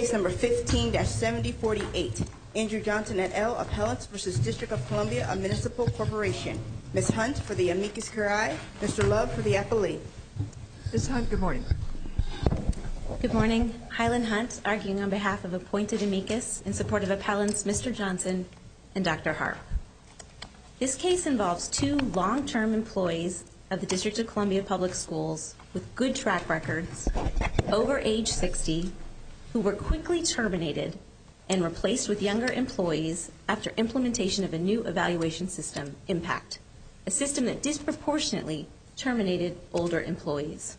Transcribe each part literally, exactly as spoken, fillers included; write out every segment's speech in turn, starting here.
Case number fifteen dash seventy forty-eight. Andrew Johnson et al. Appellants versus District of Columbia, a municipal corporation. Miz Hunt for the amicus curiae, Mister Love for the appellee. Miz Hunt, good morning. Good morning. Highland Hunt, arguing on behalf of appointed amicus in support of appellants Mister Johnson and Doctor Harp. This case involves two long-term employees of the District of Columbia Public Schools with good track records, over age sixty, who were quickly terminated and replaced with younger employees after implementation of a new evaluation system, Impact, a system that disproportionately terminated older employees.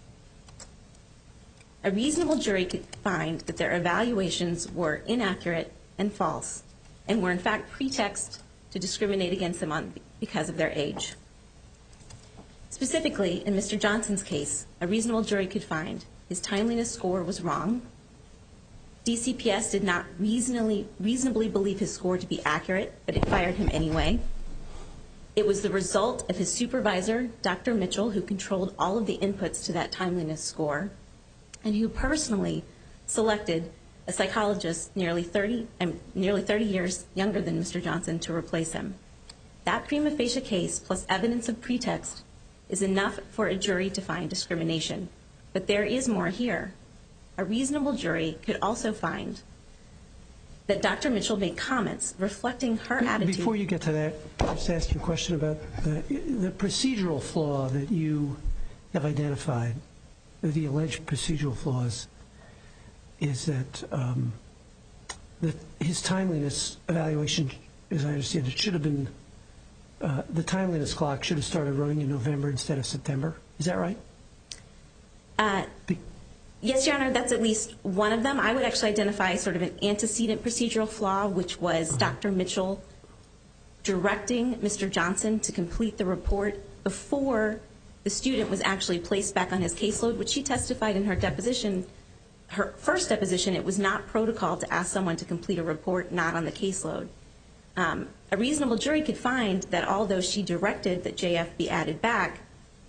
A reasonable jury could find that their evaluations were inaccurate and false, and were in fact pretext to discriminate against them on, because of their age. Specifically, in Mister Johnson's case, a reasonable jury could find his timeliness score was wrong. D C P S did not reasonably, reasonably believe his score to be accurate, but it fired him anyway. It was the result of his supervisor, Doctor Mitchell, who controlled all of the inputs to that timeliness score, and who personally selected a psychologist nearly thirty, um, nearly thirty years younger than Mister Johnson to replace him. That prima facie case, plus evidence of pretext, is enough for a jury to find discrimination. But there is more here. A reasonable jury could also find that Doctor Mitchell made comments reflecting her attitude. Before you get to that, I'll just ask you a question about the, the procedural flaw that you have identified, the alleged procedural flaws, is that, um, that his timeliness evaluation, as I understand it, should have been, uh, the timeliness clock should have started running in November instead of September. Is that right? Uh, Be- yes, Your Honor, that's at least one of them. I would actually identify sort of an antecedent procedural flaw, which was uh-huh. Doctor Mitchell directing Mister Johnson to complete the report before the student was actually placed back on his caseload, which she testified in her deposition. Her first deposition, it was not protocol to ask someone to complete a report not on the caseload. Um, a reasonable jury could find that although she directed that J F be added back,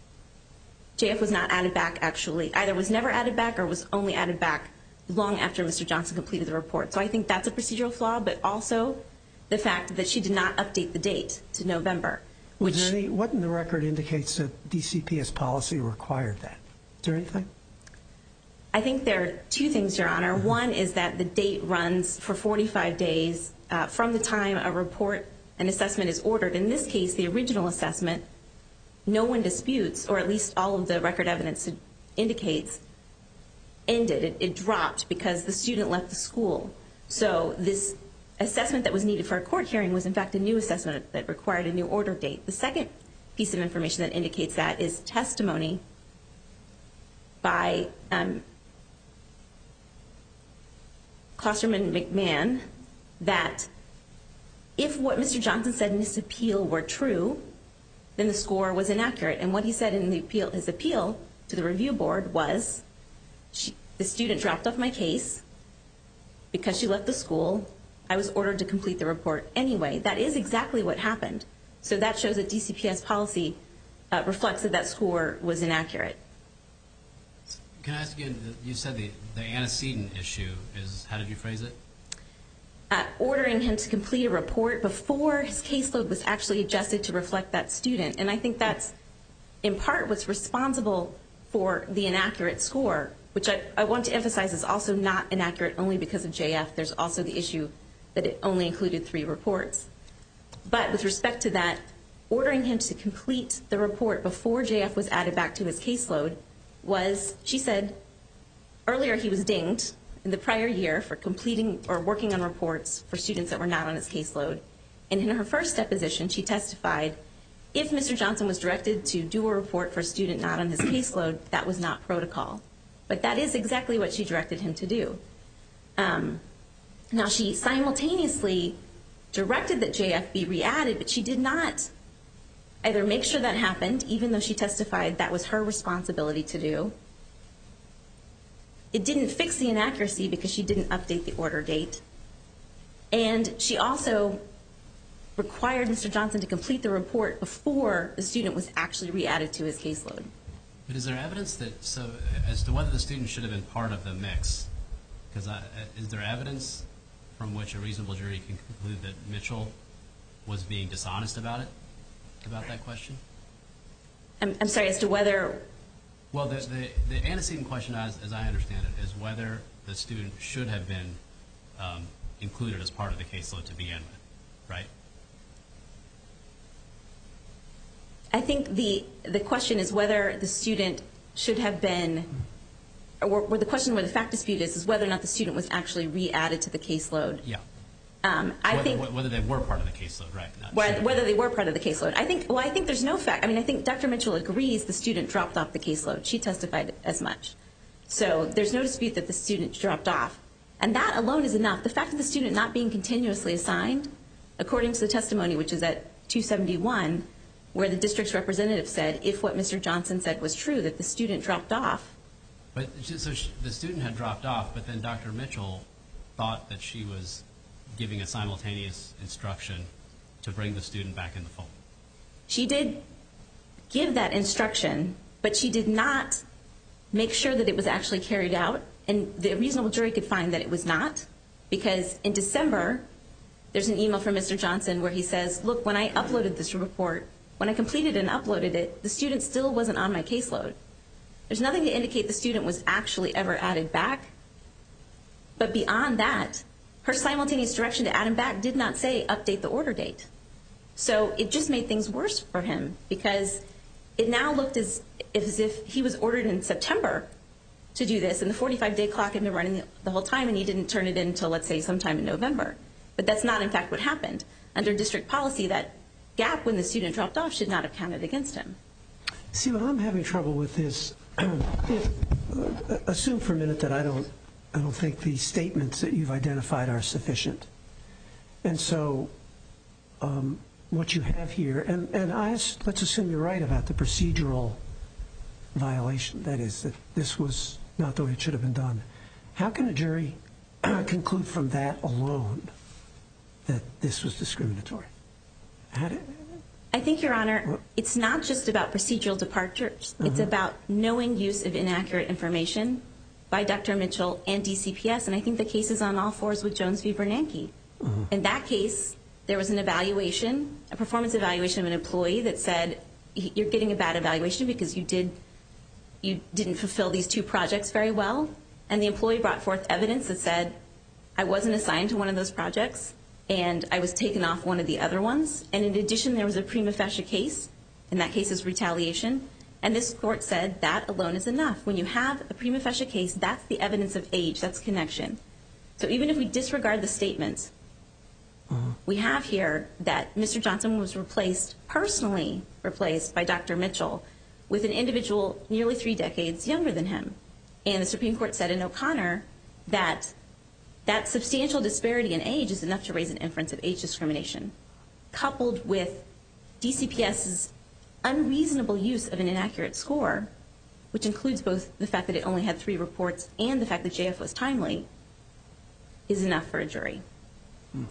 J F was not added back actually. Either was never added back or was only added back long after Mister Johnson completed the report. So I think that's a procedural flaw, but also the fact that she did not update the date to November. Which, Was there any, what in the record indicates that D C P S policy required that? Is there anything? I think there are two things, Your Honor. One is that the date runs for forty-five days uh, from the time a report and assessment is ordered. In this case, the original assessment, no one disputes, or at least all of the record evidence indicates, ended. It, it dropped because the student left the school. So this assessment that was needed for a court hearing was in fact a new assessment that required a new order date. The second piece of information that indicates that is testimony by um, Klosterman McMahon that if what Mister Johnson said in his appeal were true, then the score was inaccurate. And what he said in the appeal, his appeal to the review board was, she, the student dropped off my case because she left the school. I was ordered to complete the report anyway. That is exactly what happened. So that shows that D C P S policy uh, reflects that that score was inaccurate. Can I ask again, you said the, the antecedent issue is, how did you phrase it? Uh, ordering him to complete a report before his caseload was actually adjusted to reflect that student. And I think that's in part what's responsible for the inaccurate score, which I, I want to emphasize is also not inaccurate only because of J F. There's also the issue that it only included three reports. But with respect to that, ordering him to complete the report before J F was added back to his caseload was, she said, earlier he was dinged in the prior year for completing or working on reports for students that were not on his caseload. And in her first deposition, she testified, if Mister Johnson was directed to do a report for a student not on his caseload, that was not protocol. But that is exactly what she directed him to do. Um, now, she simultaneously directed that J F be re-added, but she did not either make sure that happened, even though she testified that was her responsibility to do. It didn't fix the inaccuracy because she didn't update the order date. And she also required Mister Johnson to complete the report before the student was actually re-added to his caseload. But is there evidence that, so as to whether the student should have been part of the mix, Because is there evidence from which a reasonable jury can conclude that Mitchell was being dishonest about it, about that question? I'm, I'm sorry, as to whether... Well, the, the, the antecedent question, as, as I understand it, is whether the student should have been um, included as part of the caseload to begin with, right? I think the the question is whether the student should have been, or, or the question where the fact dispute is, is whether or not the student was actually re-added to the caseload. Yeah. Um, I whether, think whether they were part of the caseload, right? Whether, whether they were part of the caseload. I think. Well, I think there's no fact. I mean, I think Doctor Mitchell agrees the student dropped off the caseload. She testified as much. So there's no dispute that the student dropped off, and that alone is enough. The fact of the student not being continuously assigned, according to the testimony, which is at two seventy-one, where the district's representative said, if what Mister Johnson said was true, that the student dropped off. But so she, the student had dropped off, but then Doctor Mitchell thought that she was giving a simultaneous instruction to bring the student back in the fold. She did give that instruction, but she did not make sure that it was actually carried out. And the reasonable jury could find that it was not, because in December, there's an email from Mister Johnson where he says, look, when I uploaded this report, when I completed and uploaded it, the student still wasn't on my caseload. There's nothing to indicate the student was actually ever added back. But beyond that, her simultaneous direction to add him back did not say update the order date. So it just made things worse for him, because it now looked as, as if he was ordered in September to do this, and the forty-five day clock had been running the whole time, and he didn't turn it in until, let's say, sometime in November. But that's not, in fact, what happened. Under district policy, that gap when the student dropped off should not have counted against him. See, what I'm having trouble with is, if, uh, assume for a minute that I don't, I don't think the statements that you've identified are sufficient. And so um, what you have here, and, and I, let's assume you're right about the procedural violation, that is, that this was not the way it should have been done. How can a jury conclude from that alone that this was discriminatory? How did, I think, Your Honor, it's not just about procedural departures. Uh-huh. It's about knowing use of inaccurate information by Doctor Mitchell and D C P S, and I think the case is on all fours with Jones v. Bernanke. Uh-huh. In that case, there was an evaluation, a performance evaluation of an employee that said, you're getting a bad evaluation because you did, you didn't fulfill these two projects very well, and the employee brought forth evidence that said, I wasn't assigned to one of those projects, and I was taken off one of the other ones. And in addition, there was a prima facie case. In that case, is retaliation. And this court said that alone is enough. When you have a prima facie case, that's the evidence of age. That's connection. So even if we disregard the statements, uh-huh. we have here that Mister Johnson was replaced, personally replaced by Doctor Mitchell, with an individual nearly three decades younger than him. And the Supreme Court said in O'Connor that that substantial disparity in age is enough to raise an inference of age discrimination, coupled with D C P S's unreasonable use of an inaccurate score, which includes both the fact that it only had three reports and the fact that J F was timely, is enough for a jury. Hmm.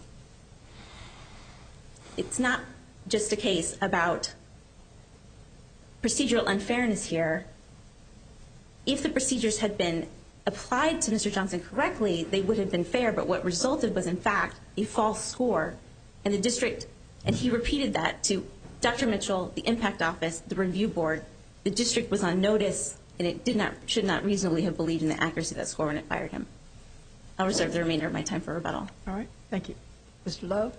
It's not just a case about procedural unfairness here. If the procedures had been applied to Mister Johnson correctly, they would have been fair, but what resulted was, in fact, a false score. And the district, and he repeated that to Doctor Mitchell, the impact office, the review board. The district was on notice, and it did not, should not reasonably have believed in the accuracy of that score when it fired him. I'll reserve the remainder of my time for rebuttal. All right. Thank you. Mister Love?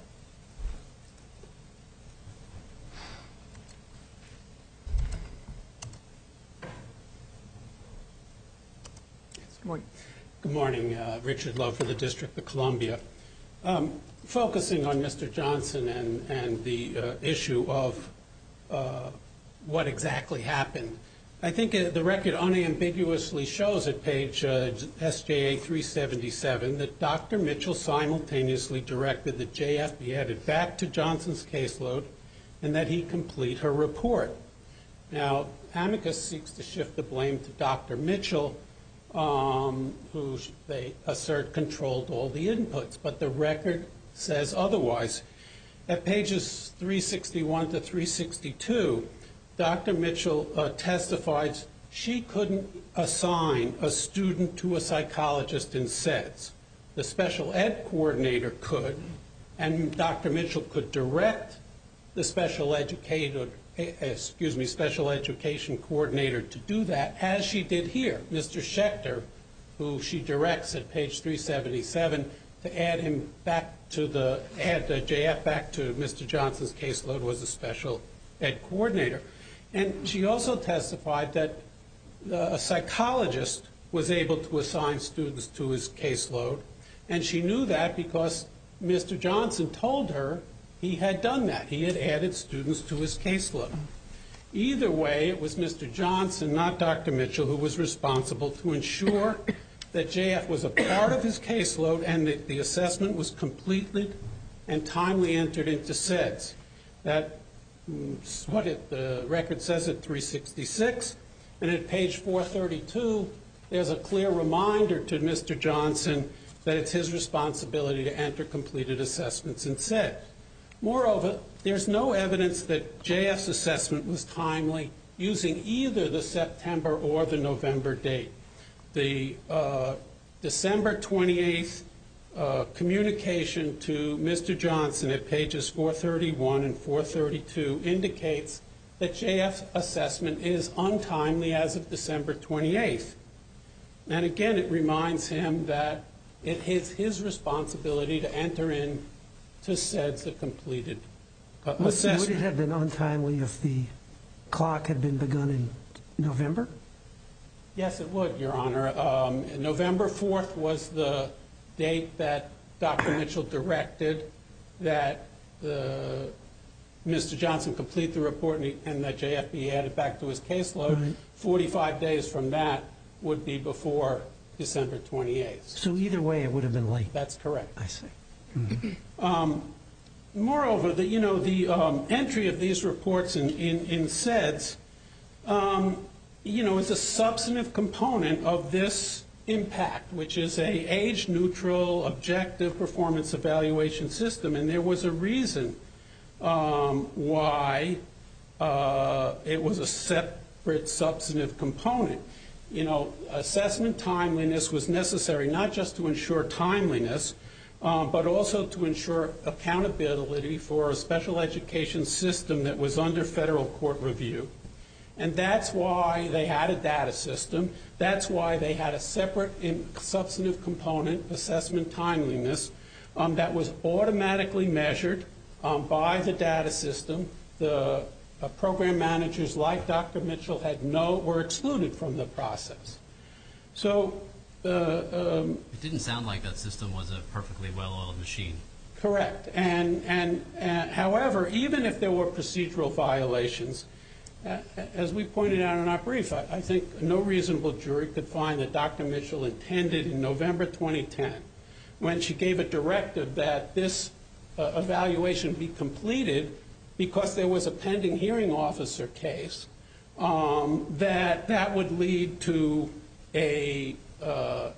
Good morning. Good morning. Uh, Richard Love for the District of Columbia. Um, focusing on Mister Johnson and, and the uh, issue of uh, what exactly happened, I think uh, the record unambiguously shows at page uh, S J A three seventy-seven that Doctor Mitchell simultaneously directed that J F be added back to Johnson's caseload and that he complete her report. Now, amicus seeks to shift the blame to Doctor Mitchell, Um, who they assert controlled all the inputs, but the record says otherwise. At pages three sixty-one to three sixty-two, Doctor Mitchell uh, testifies she couldn't assign a student to a psychologist in S E D S. The special ed coordinator could, and Doctor Mitchell could direct the special educator, excuse me, special education coordinator to do that, as she did here. Mister Schechter, who she directs at page three seventy-seven, to add him back to the, add the J F back to Mister Johnson's caseload, was a special ed coordinator. And she also testified that a psychologist was able to assign students to his caseload, and she knew that because Mister Johnson told her he had done that. He had added students to his caseload. Either way, it was Mister Johnson, not Doctor Mitchell, who was responsible to ensure that J F was a part of his caseload and that the assessment was completed and timely entered into S E D S. That what it, the record says at three sixty-six, and at page four thirty-two, there's a clear reminder to Mister Johnson that it's his responsibility to enter completed assessments in S E D S. Moreover, there's no evidence that J F's assessment was timely using either the September or the November date. The uh, December twenty-eighth uh, communication to Mister Johnson at pages four thirty-one and four thirty-two indicates that J F's assessment is untimely as of December twenty-eighth. And again, it reminds him that it is his responsibility to enter in to S E D S a completed uh, assessment. Would it have been untimely if the clock had been begun in November? Yes, it would, Your Honor. Um, November fourth was the date that Doctor Mitchell directed that uh, Mister Johnson complete the report and, he, and that J F be added back to his caseload. Right. forty-five days from that would be before December twenty-eighth. So either way, it would have been late. That's correct. I see. Mm-hmm. um, moreover, the, you know, the um, entry of these reports in, in, in S E D S, um, you know, is a substantive component of this impact, which is a age-neutral, objective performance evaluation system. And there was a reason um, why uh, it was a separate substantive component. You know, assessment timeliness was necessary not just to ensure timeliness, um, but also to ensure accountability for a special education system that was under federal court review. And that's why they had a data system. That's why they had a separate in substantive component, assessment timeliness, um, that was automatically measured um, by the data system. The uh, program managers like Doctor Mitchell had no, were excluded from the process. So uh, um, it didn't sound like that system was a perfectly well-oiled machine. Correct. And, and, and however, even if there were procedural violations, Uh, as we pointed out in our brief, I, I think no reasonable jury could find that Doctor Mitchell intended in November twenty ten, when she gave a directive that this uh, evaluation be completed because there was a pending hearing officer case, um, that that would lead to a uh,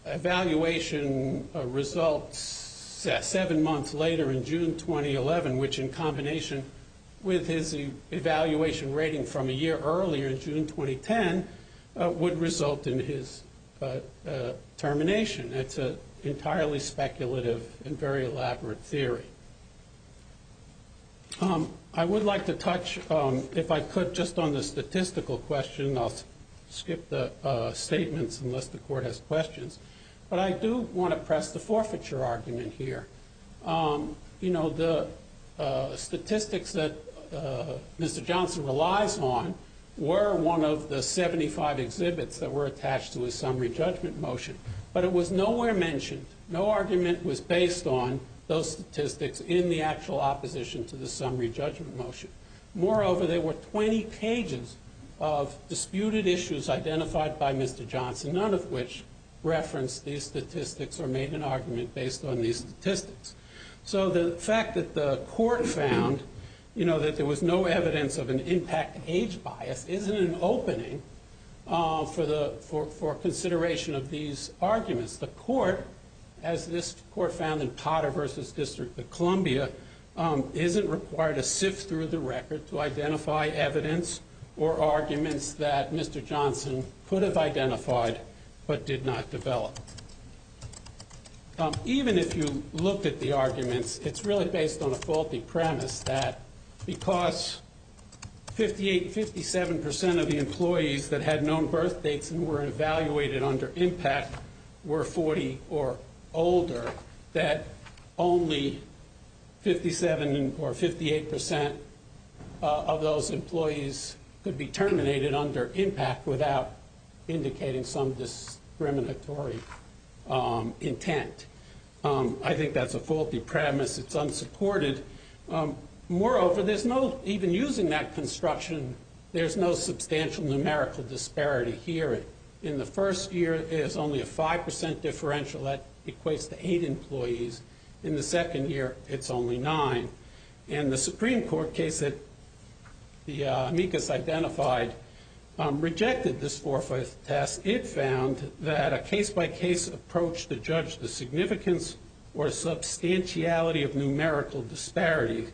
evaluation uh, results seven months later in June twenty eleven, which in combination with his e evaluation rating from a year earlier in June twenty ten, uh, would result in his uh, uh, termination. It's an entirely speculative and very elaborate theory. Um, I would like to touch, um, if I could, just on the statistical question. I'll skip the uh, statements unless the court has questions. But I do want to press the forfeiture argument here. Um, you know, the uh, statistics that Uh, Mister Johnson relies on were one of the seventy-five exhibits that were attached to his summary judgment motion. But it was nowhere mentioned. No argument was based on those statistics in the actual opposition to the summary judgment motion. Moreover, there were twenty pages of disputed issues identified by Mister Johnson, none of which referenced these statistics or made an argument based on these statistics. So the fact that the court found you know, that there was no evidence of an impact age bias isn't an opening uh, for, the, for, for consideration of these arguments. The court, as this court found in Potter versus District of Columbia, um, isn't required to sift through the record to identify evidence or arguments that Mister Johnson could have identified but did not develop. Um, even if you looked at the arguments, it's really based on a faulty premise that because fifty-eight and fifty-seven percent of the employees that had known birth dates and were evaluated under impact were forty or older, that only fifty-seven or fifty-eight percent uh, of those employees could be terminated under impact without indicating some discriminatory um, intent. Um, I think that's a faulty premise. It's unsupported. Um, moreover, there's no, even using that construction, there's no substantial numerical disparity here. In the first year, there's only a five percent differential. That equates to eight employees. In the second year, it's only nine. And the Supreme Court case that the uh, amicus identified um, rejected this four-fifths test. It found that a case-by-case approach to judge the significance or substantiality of numerical disparity,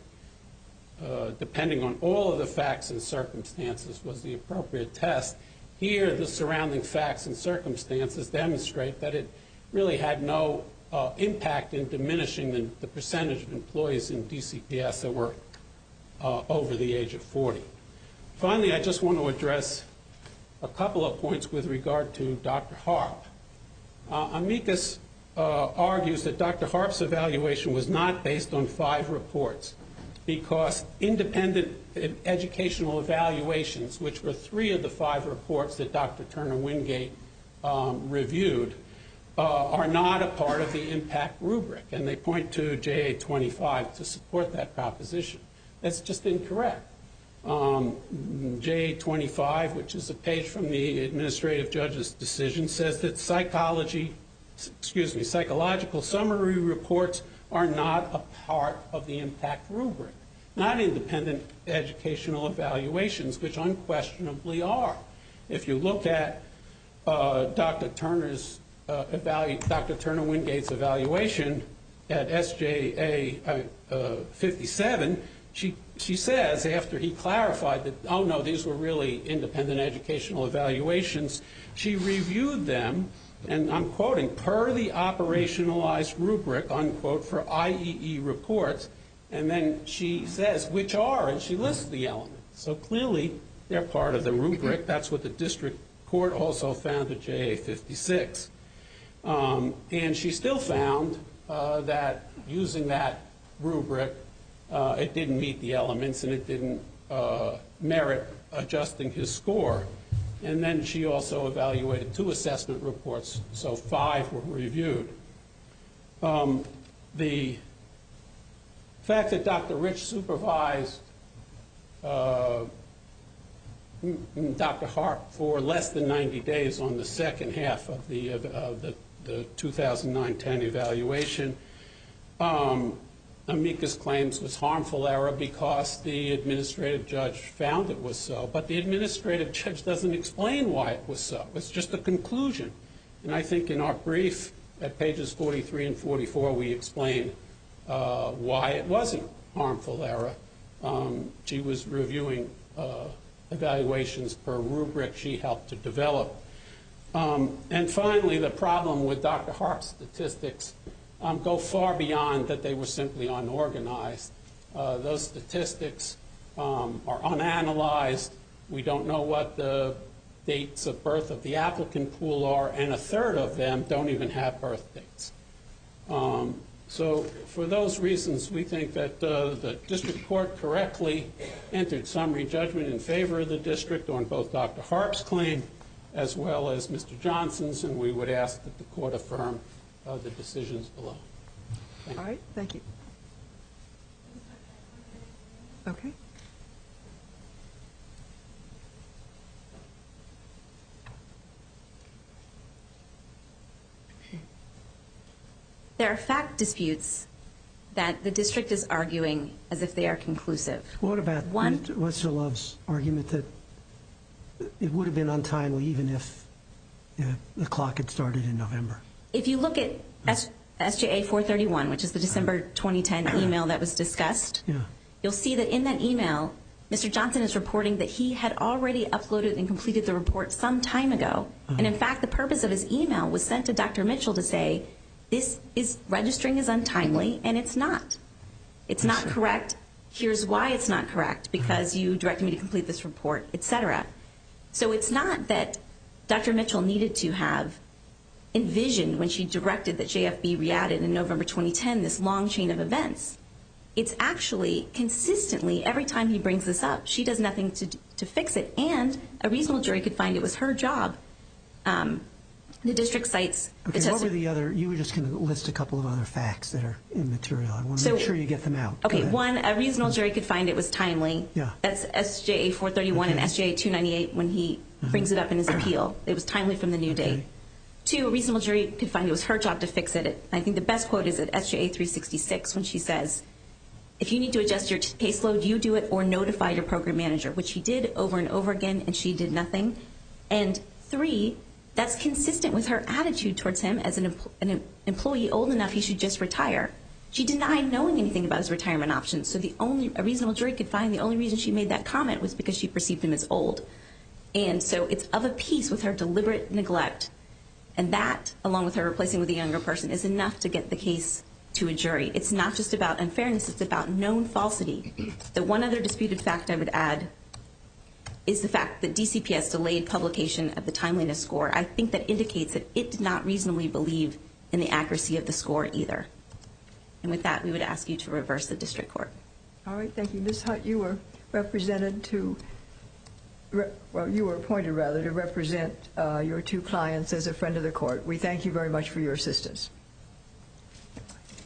uh, depending on all of the facts and circumstances, was the appropriate test. Here, the surrounding facts and circumstances demonstrate that it really had no uh, impact in diminishing the, the percentage of employees in D C P S that were uh, over the age of forty. Finally, I just want to address a couple of points with regard to Doctor Harp. Uh, amicus uh, argues that Doctor Harp's evaluation was not based on five reports because independent educational evaluations, which were three of the five reports that Doctor Turner Wingate um, reviewed, uh, are not a part of the impact rubric. And they point to J A twenty-five to support that proposition. That's just incorrect. Um, J A twenty-five, which is a page from the administrative judge's decision, says that psychology, excuse me, psychological summary reports are not a part of the impact rubric, not independent educational evaluations, which unquestionably are. If you look at uh, Doctor Turner's uh, evalu- Doctor Turner Wingate's evaluation at S J A uh, uh, fifty-seven, she she says, after he clarified that, oh no, these were really independent educational evaluations, she reviewed them, and I'm quoting, per the operationalized rubric, unquote, for I E E reports, and then she says which are, and she lists the elements. So clearly they're part of the rubric. That's what the district court also found at J A fifty-six. Um, and she still found uh, that using that rubric, uh, it didn't meet the elements and it didn't uh, merit adjusting his score. And then she also evaluated two assessment reports, so five were reviewed. Um, the fact that Doctor Rich supervised uh, Doctor Harp for less than ninety days on the second half of the, of, of the, the two thousand nine ten evaluation, um, amicus claims was harmful error because the administrative judge found it was so. But the administrative judge doesn't explain why it was so. It's just a conclusion. And I think in our brief at pages forty-three and forty-four, we explain uh, why it wasn't harmful error. Um, she was reviewing uh, evaluations per rubric she helped to develop. Um, and finally, the problem with Doctor Harp's statistics Um, go far beyond that they were simply unorganized. Uh, those statistics um, are unanalyzed. We don't know what the dates of birth of the applicant pool are, and a third of them don't even have birth dates. Um, so for those reasons, we think that uh, the district court correctly entered summary judgment in favor of the district on both Doctor Harp's claim as well as Mister Johnson's, and we would ask that the court affirm Uh, the decisions below. Thank All right, thank you. Okay. There are fact disputes that the district is arguing as if they are conclusive. What about One, Mister Love's argument that it would have been untimely even if uh, the clock had started in November? if you look at S J A four thirty-one, which is the December twenty ten email that was discussed, Yeah. you'll see that in that email, Mister Johnson is reporting that he had already uploaded and completed the report some time ago. Uh-huh. And in fact, the purpose of his email was sent to Doctor Mitchell to say, this is registering is untimely, and it's not. It's not correct. Here's why it's not correct, because you directed me to complete this report, et cetera. So it's not that Doctor Mitchell needed to have envisioned when she directed that J F B re-added in November twenty ten this long chain of events. It's actually consistently, every time he brings this up, she does nothing to to fix it, and a reasonable jury could find it was her job. Um, the district cites... Okay, the what were the other... You were just going to list a couple of other facts that are immaterial. I want to so, make sure you get them out. Okay, one, a reasonable jury could find it was timely. Yeah. That's S J A four thirty-one okay. and S J A two ninety-eight when he uh-huh. brings it up in his appeal. It was timely from the new okay. date. Two, a reasonable jury could find it was her job to fix it. I think the best quote is at S J A three sixty-six when she says, if you need to adjust your caseload, you do it or notify your program manager, which he did over and over again, and she did nothing. And three, that's consistent with her attitude towards him as an, empl- an employee old enough he should just retire. She denied knowing anything about his retirement options, so the only a reasonable jury could find the only reason she made that comment was because she perceived him as old. And so it's of a piece with her deliberate neglect. And that, along with her replacing with a younger person, is enough to get the case to a jury. It's not just about unfairness, it's about known falsity. The one other disputed fact I would add is the fact that D C P S delayed publication of the timeliness score. I think that indicates that it did not reasonably believe in the accuracy of the score either. And with that, we would ask you to reverse the district court. All right, thank you. Miz Hunt, you were represented to, well, you were appointed, rather, to represent uh, your two clients as a friend of the court. We thank you very much for your assistance.